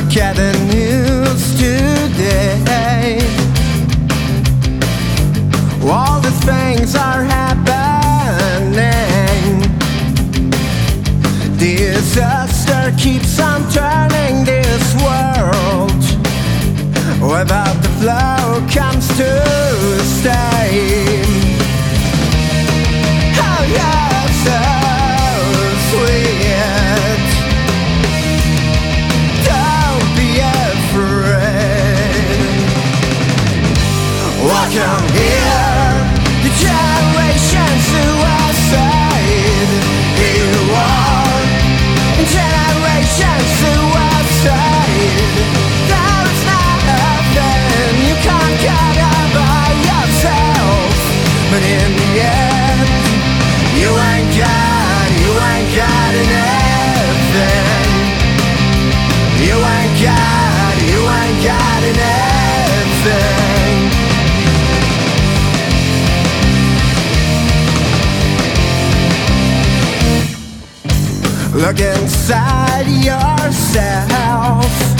Look at the news today. All the things are happening. Disaster keeps on turning this world. Without the flow comes to stay. Oh yeah, so sweet. Don't be afraid. Welcome here, the generation suicide. Here you are, generation suicide. There is nothing you can't get out by yourself. But in the end, you ain't got anything. You ain't got anything. Look inside yourself.